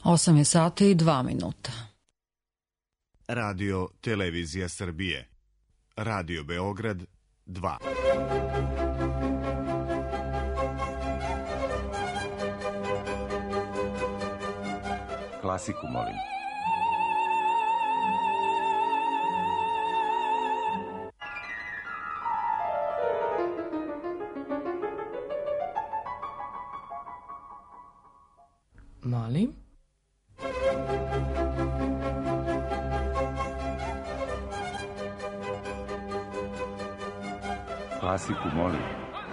8 je sati i 2 minuta. Radio Televizija Srbije. Radio Beograd 2. Klasiku, molim. Molim? Klasiku, molim.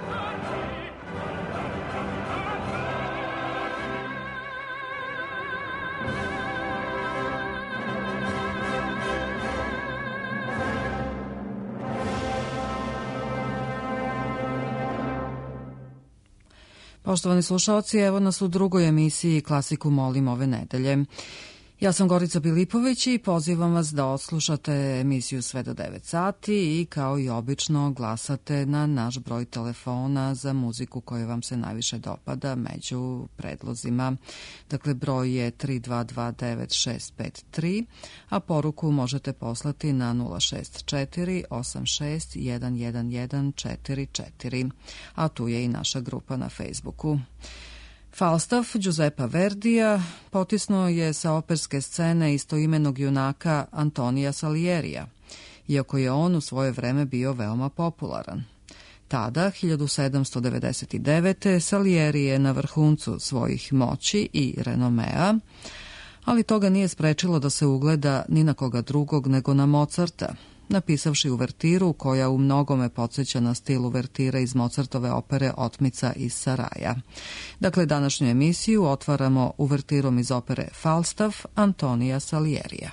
Poštovani slušalci, evo nas u drugoj emisiji Klasiku molim ove nedelje. Ja sam Gorica Pilipović i pozivam vas da odslušate emisiju sve do 9 sati i kao i obično glasate na naš broj telefona za muziku koja vam se najviše dopada među predlozima. Dakle, broj je 3229653, a poruku možete poslati na 064 86 11144, a tu je i naša grupa na Facebooku. Falstaff Giuseppa Verdija potisnuo je sa operske scene istoimenog junaka Antonija Salierija, iako je on u svoje vreme bio veoma popularan. Tada, 1799. Salieri je na vrhuncu svojih moći i renomea, ali toga nije sprečilo da se ugleda ni na koga drugog nego na Mozarta, napisavši uvertiru koja u mnogome podsjeća na stil uvertire iz Mozartove opere Otmica iz Saraja. Dakle, današnju emisiju otvaramo uvertirom iz opere Falstaff Antonija Salierija.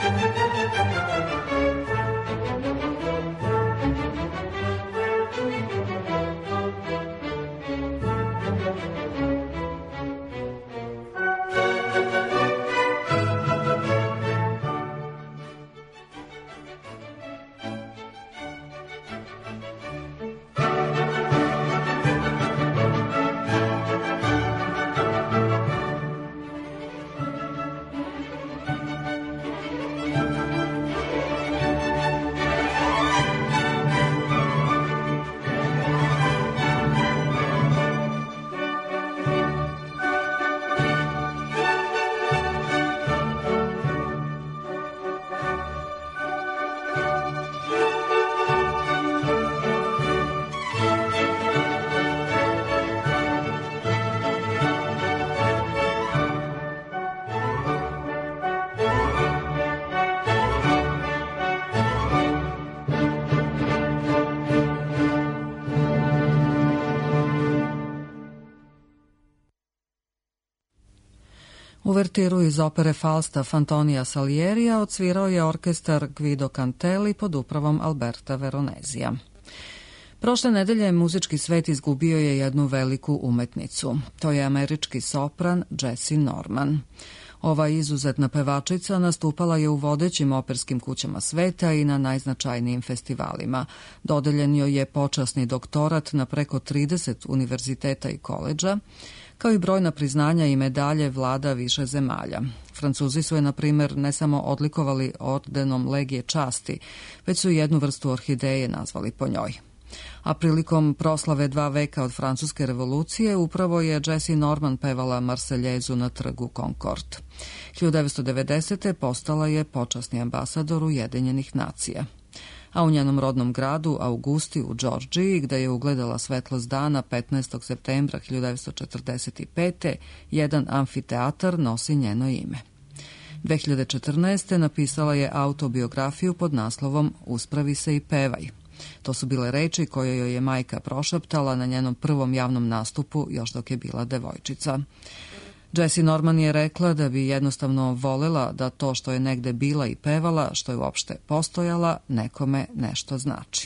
Uvertiru iz opere Falstaff Antonija Salierija odsvirao je orkestar Guido Cantelli pod upravom Alberta Veronezija. Prošle nedelje muzički svet izgubio je jednu veliku umetnicu. To je američki sopran Jessye Norman. Ova izuzetna pevačica nastupala je u vodećim operskim kućama sveta i na najznačajnijim festivalima. Dodeljen joj je počasni doktorat na preko 30 univerziteta i koledža, kao i brojna priznanja i medalje vlada više zemalja. Francuzi su je, na primjer, ne samo odlikovali ordenom Legije časti, već su jednu vrstu orhideje nazvali po njoj. A prilikom proslave 2 veka od Francuske revolucije upravo je Jessye Norman pevala Marseljezu na trgu Concorde. 1990. postala je počasni ambasador Ujedinjenih nacija. A u njenom rodnom gradu Augusti u Džordžiji, gde je ugledala svetlost dana 15. septembra 1945. jedan amfiteatar nosi njeno ime. 2014. napisala je autobiografiju pod naslovom Uspravi se i pevaj. To su bile reči koje joj je majka prošaptala na njenom prvom javnom nastupu još dok je bila devojčica. Jessye Norman je rekla da bi jednostavno volela da to što je negde bila i pevala, što je uopšte postojala, nekome nešto znači.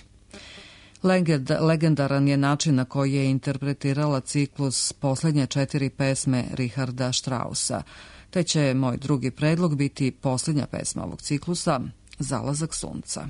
Legendaran je način na koji je interpretirala ciklus posljednje 4 pesme Richarda Straussa, te će moj drugi predlog biti posljednja pesma ovog ciklusa, Zalazak sunca.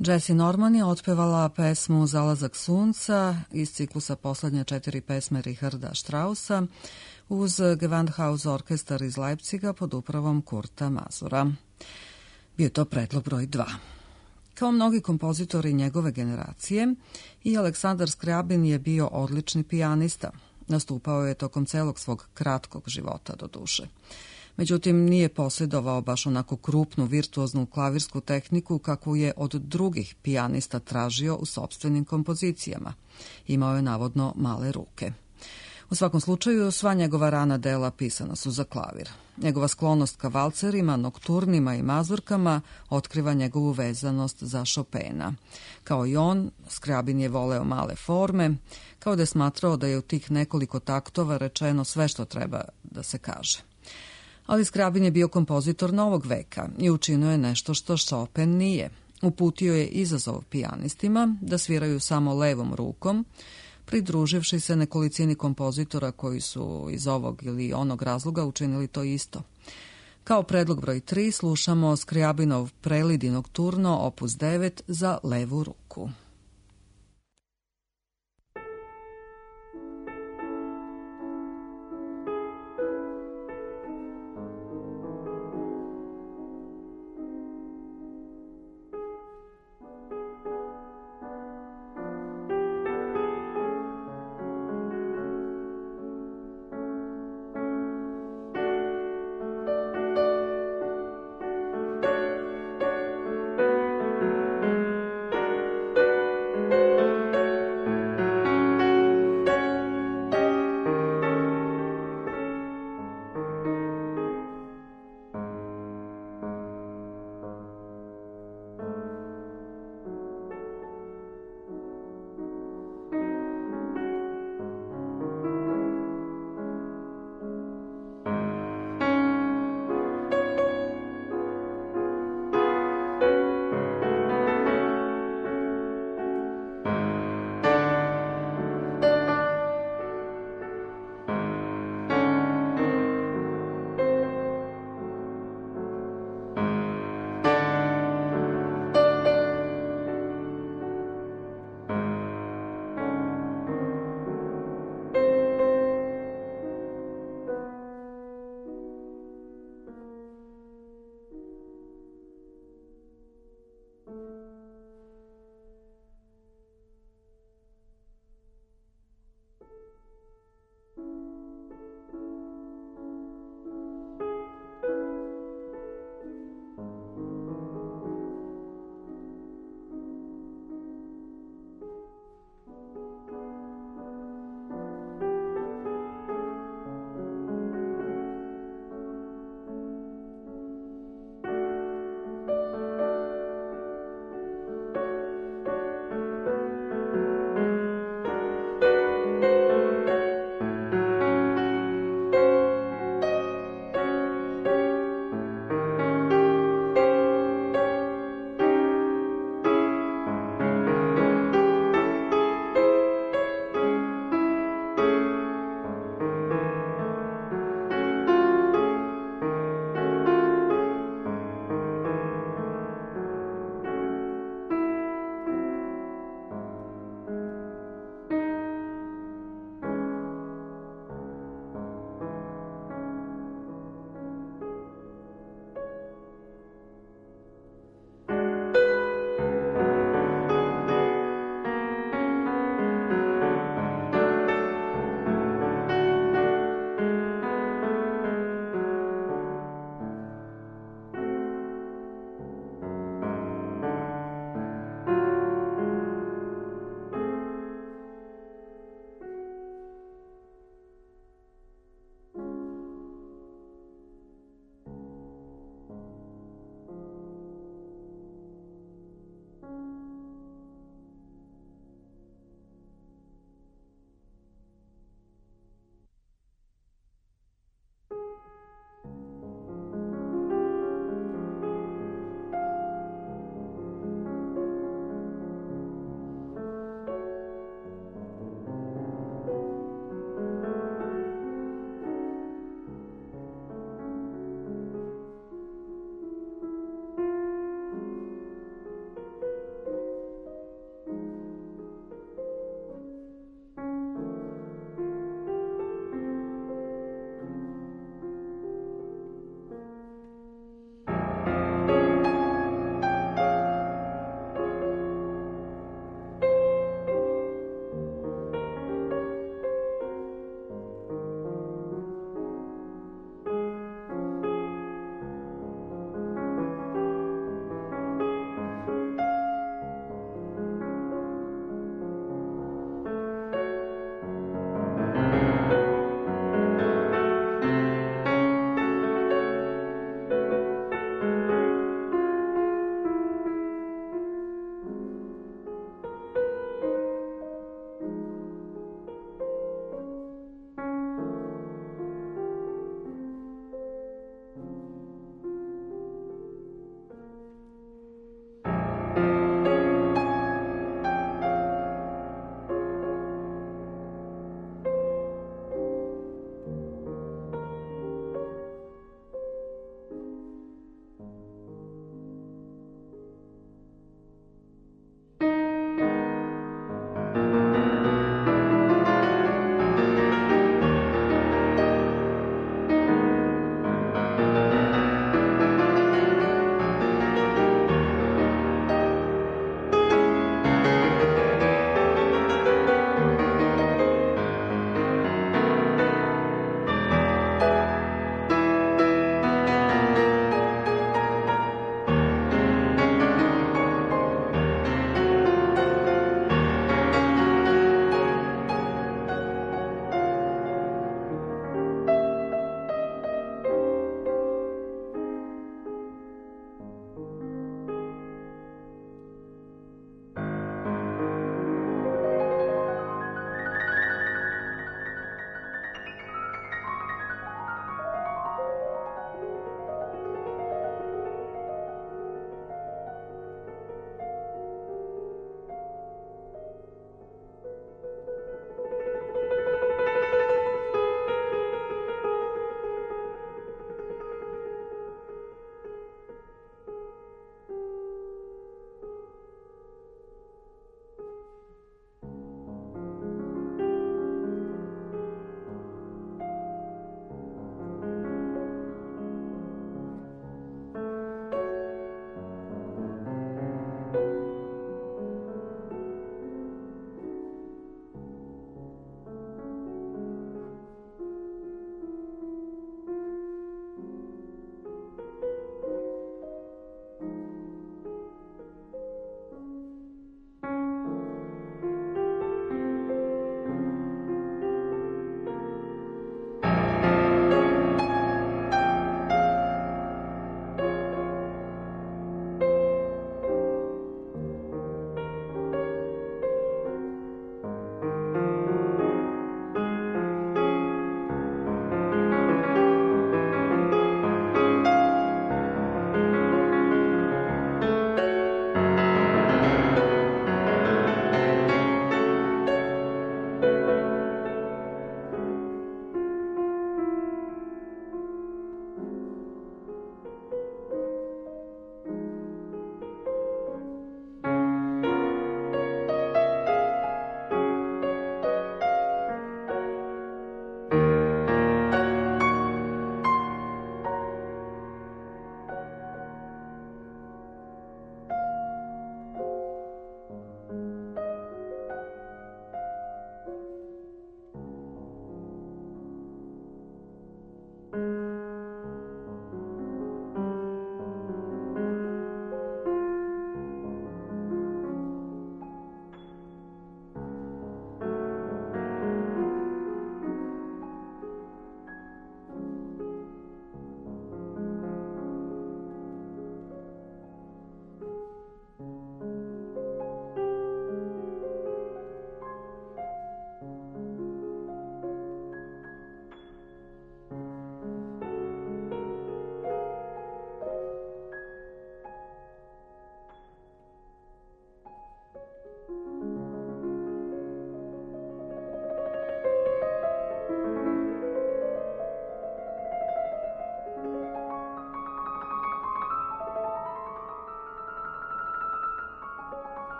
Jessie Norman je otpevala pesmu Zalazak sunca iz ciklusa poslednje 4 pesme Richarda Straussa uz Gewandhaus orkestar iz Leipziga pod upravom Kurta Mazura. Bio je to predlog broj 2. Kao mnogi kompozitori njegove generacije, i Aleksandar Skrjabin je bio odlični pijanista. Nastupao je tokom celog svog kratkog života, do duše. Međutim, nije posjedovao baš onako krupnu, virtuoznu klavirsku tehniku kakvu je od drugih pijanista tražio u sopstvenim kompozicijama. Imao je navodno male ruke. U svakom slučaju, sva njegova rana dela pisana su za klavir. Njegova sklonost ka valcerima, nokturnima i mazurkama otkriva njegovu vezanost za Chopina. Kao i on, Skrjabin je voleo male forme, kao da je smatrao da je u tih nekoliko taktova rečeno sve što treba da se kaže. Ali Skrjabin je bio kompozitor novog veka i učinio je nešto što Chopin nije. Uputio je izazov pijanistima da sviraju samo levom rukom, pridruživši se nekolicini kompozitora koji su iz ovog ili onog razloga učinili to isto. Kao predlog broj 3 slušamo Skrjabinov Prelidi nokturno opus 9 za levu ruku.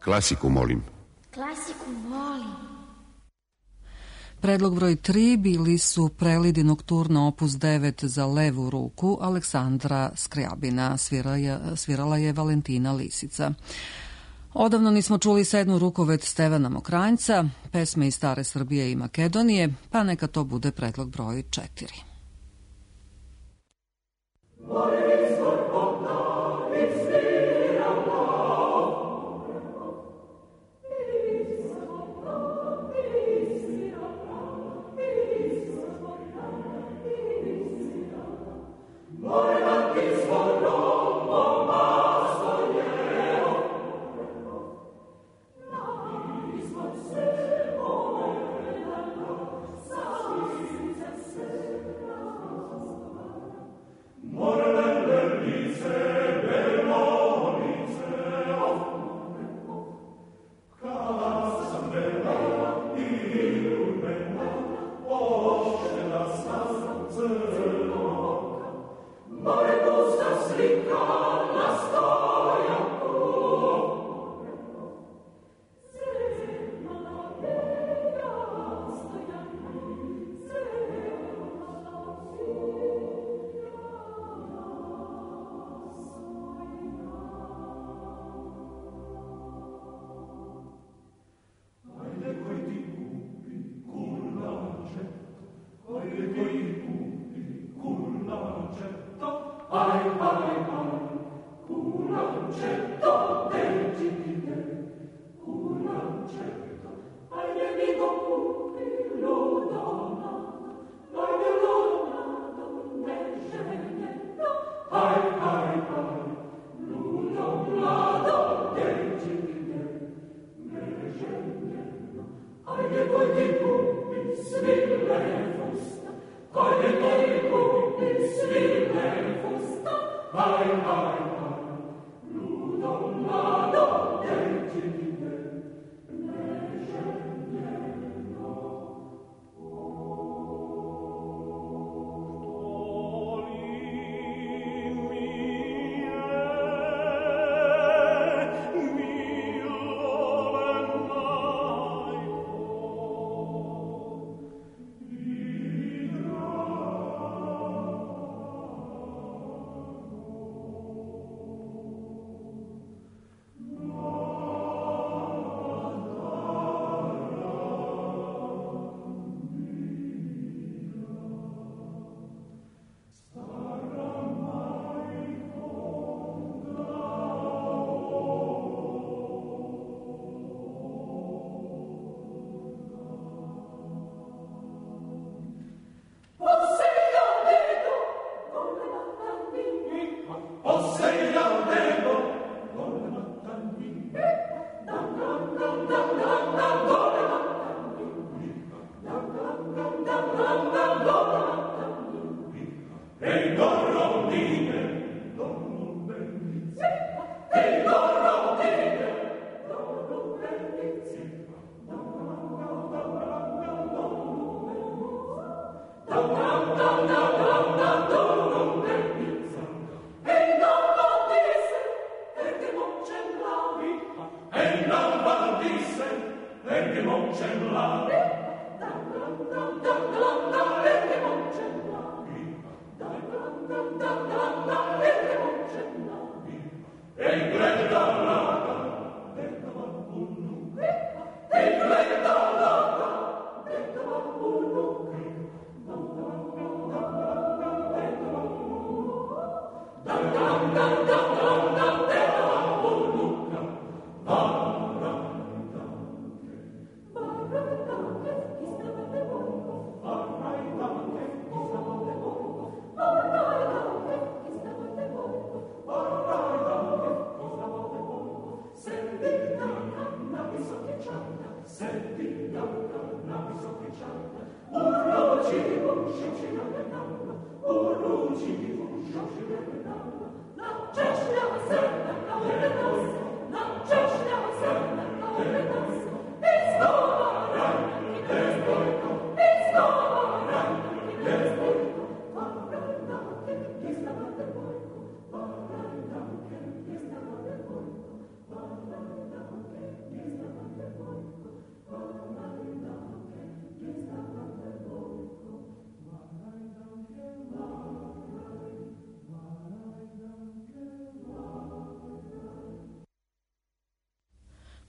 Klasiku, molim. Klasiku, molim. Predlog broj 3 bili su Prelidi nokturno opus 9 za levu ruku Aleksandra Skrjabina, svirala je Valentina Lisica. Odavno nismo čuli 7. rukovet Stevana Mokranjca, pesme iz stare Srbije i Makedonije, pa neka to bude predlog broj 4.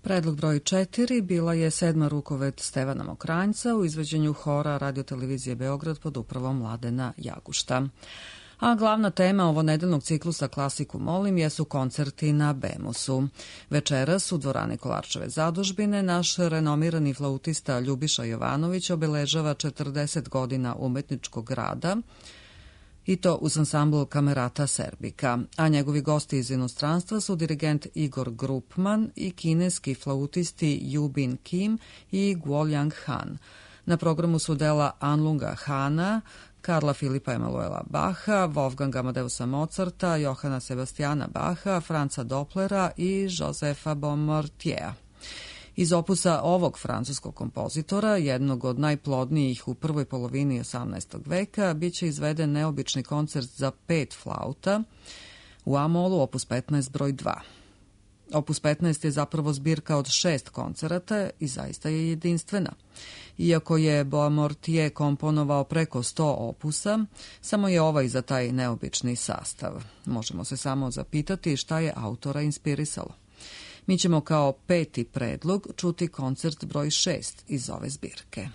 Predlog broj 4 bila je 7. rukovet Stevana Mokranjca u izvođenju hora Radiotelevizije Beograd pod upravom Mladena Jagušta. A glavna tema ovonedeljnog ciklusa Klasiku molim jesu koncerti na Bemusu. Večeras u dvorani Kolarčeve zadužbine naš renomirani flautista Ljubiša Jovanović obeležava 40 godina umetničkog rada, i to uz ansambl Kamerata Serbika, a njegovi gosti iz inostranstva su dirigent Igor Grupman i kineski flautisti Yu Bin Kim i Guoliang Han. Na programu su dela Anlunga Hana, Karla Filipa Emanuela Bacha, Wolfganga Amadeusa Mozarta, Johana Sebastiana Bacha, Franca Dopplera i Josefa Beaumartiera. Iz opusa ovog francuskog kompozitora, jednog od najplodnijih u prvoj polovini 18. veka, biće izveden neobični koncert za 5 flauta u A-molu, opus 15 broj 2. Opus 15 je zapravo zbirka od 6 koncerata i zaista je jedinstvena. Iako je Beaumartier komponovao preko 100 opusa, samo je ovaj za taj neobični sastav. Možemo se samo zapitati šta je autora inspirisalo. Mi ćemo kao 5. predlog čuti koncert broj 6 iz ove zbirke.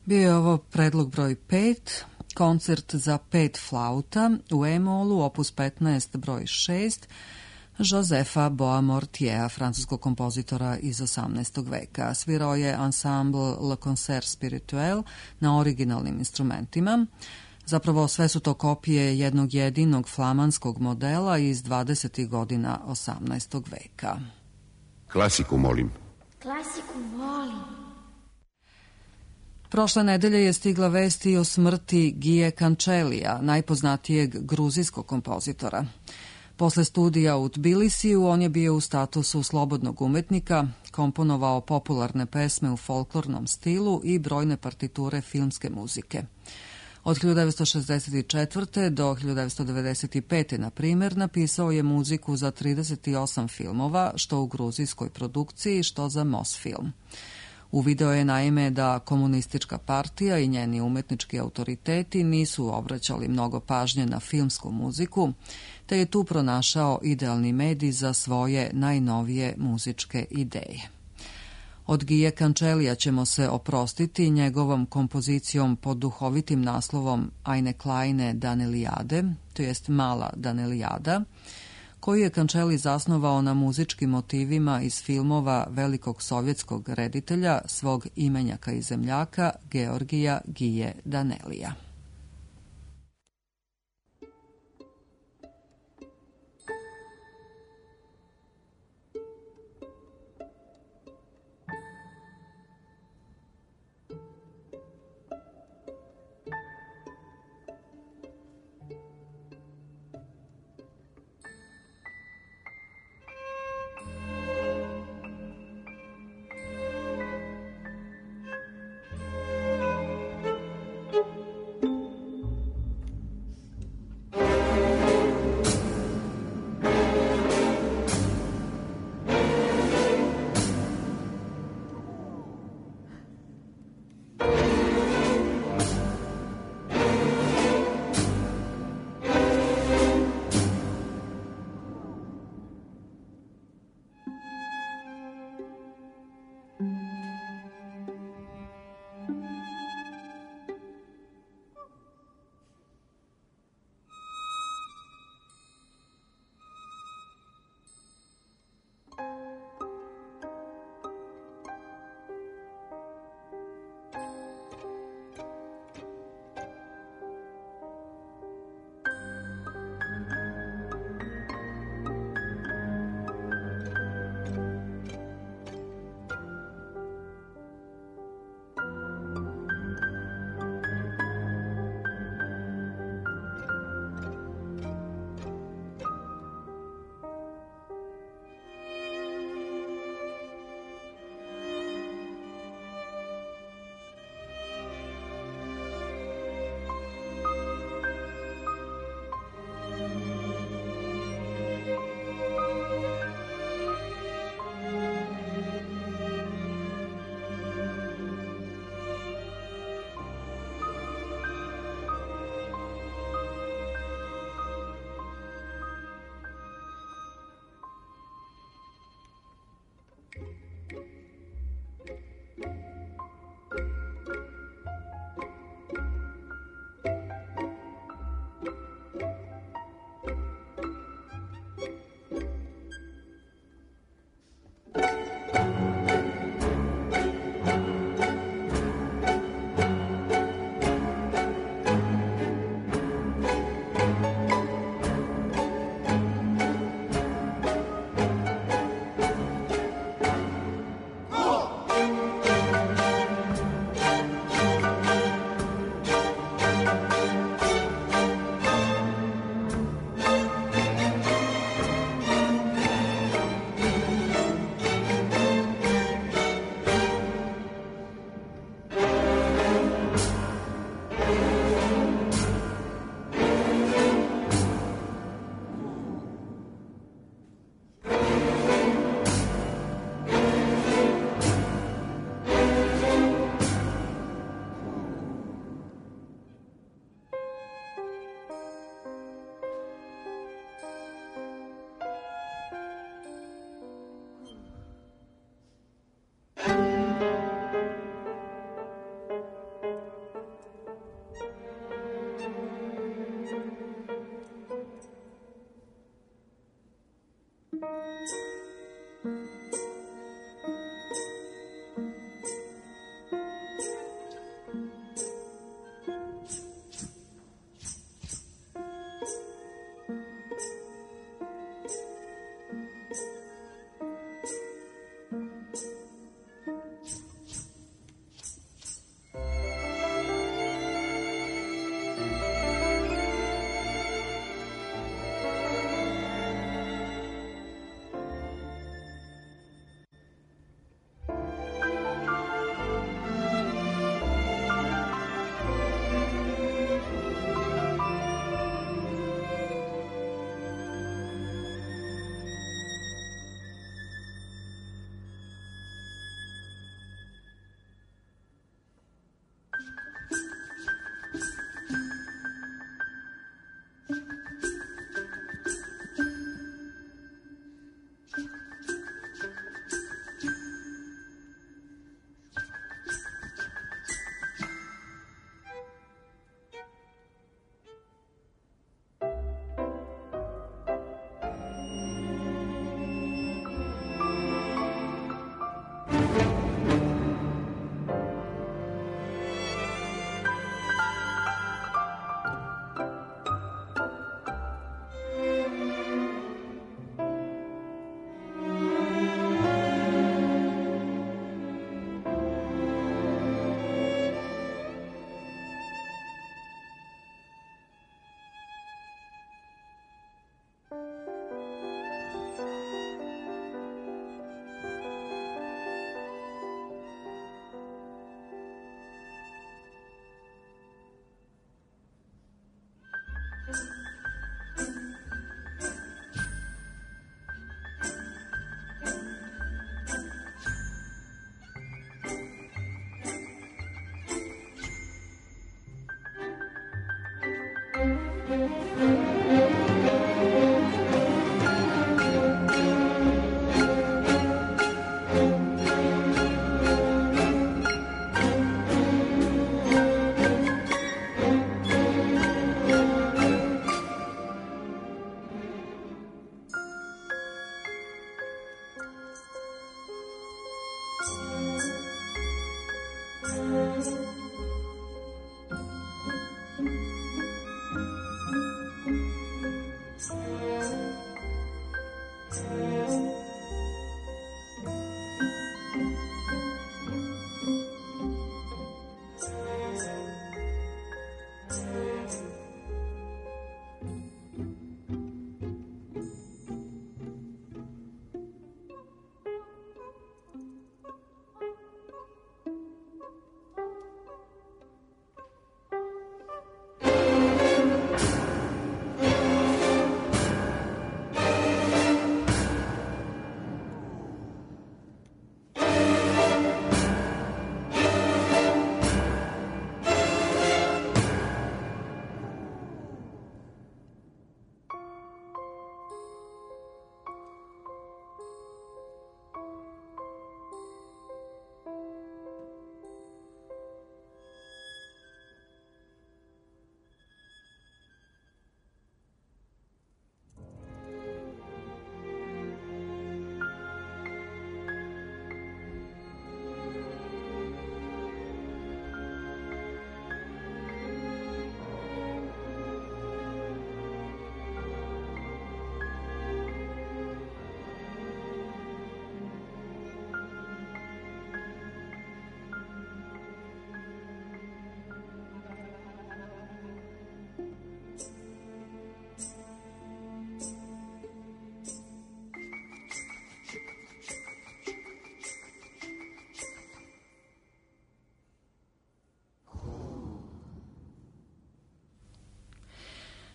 Bio je ovo predlog broj 5, koncert za 5 flauta u E-molu, opus 15 broj 6, Josefa Boismortiera, francuskog kompozitora iz 18. veka. Svirao je ensemble Le Concert Spirituel na originalnim instrumentima. Zapravo sve su to kopije jednog jedinog flamanskog modela iz 20. godina 18. veka. Klasiku molim. Klasiku volim. Prošle nedelje je stigla vest i o smrti Guye Kančelija, najpoznatijeg gruzijskog kompozitora. Posle studija u Tbilisiju on je bio u statusu slobodnog umetnika, komponovao popularne pesme u folklornom stilu i brojne partiture filmske muzike. Od 1964. do 1995. na primjer, napisao je muziku za 38 filmova, što u gruzijskoj produkciji, što za Mosfilm. Uvideo je naime da komunistička partija i njeni umetnički autoriteti nisu obraćali mnogo pažnje na filmsku muziku, te je tu pronašao idealni medij za svoje najnovije muzičke ideje. Od Guye Kančelija ćemo se oprostiti njegovom kompozicijom pod duhovitim naslovom Eine kleine Danelijade, to jest Mala Danelijada, koju je Kančeli zasnovao na muzičkim motivima iz filmova velikog sovjetskog reditelja, svog imenjaka i zemljaka Georgija Guye Danelija.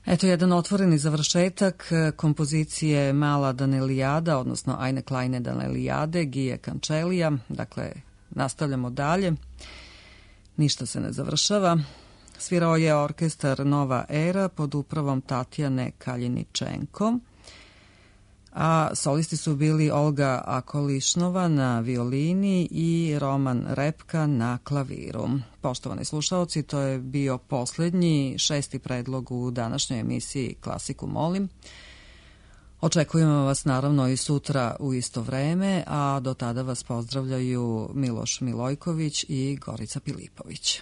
Eto jedan otvoreni završetak kompozicije Mala Danelijada, odnosno Eine kleine Danelijade, Gije Cancellia. Dakle, nastavljamo dalje. Ništa se ne završava. Svirao je orkestar Nova Era pod upravom Tatjane Kaljiničenko, a solisti su bili Olga Akolišnova na violini i Roman Repka na klaviru. Poštovani slušaoci, to je bio poslednji, 6. predlog u današnjoj emisiji Klasiku molim. Očekujemo vas naravno i sutra u isto vreme, a do tada vas pozdravljaju Miloš Milojković i Gorica Pilipović.